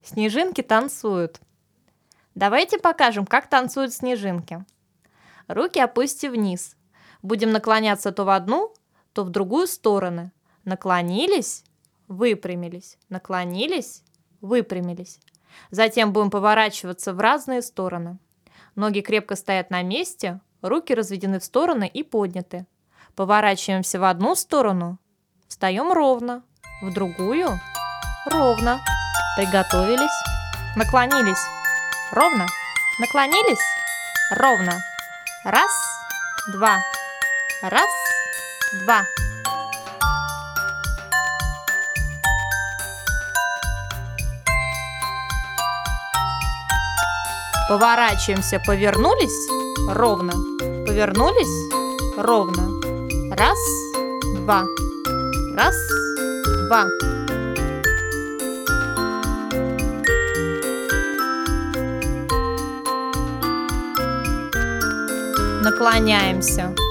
Снежинки танцуют. Давайте покажем, как танцуют снежинки. Руки опусти вниз. Будем наклоняться то в одну, то в другую стороны. Наклонились, выпрямились, наклонились, выпрямились. Затем будем поворачиваться в разные стороны. Ноги крепко стоят на месте, руки разведены в стороны и подняты. Поворачиваемся в одну сторону, встаем ровно, в другую ровно. Приготовились, наклонились, ровно, наклонились, ровно. Раз, два, раз, два. Поворачиваемся, повернулись, ровно, повернулись, ровно. Раз, два, раз, два. Наклоняемся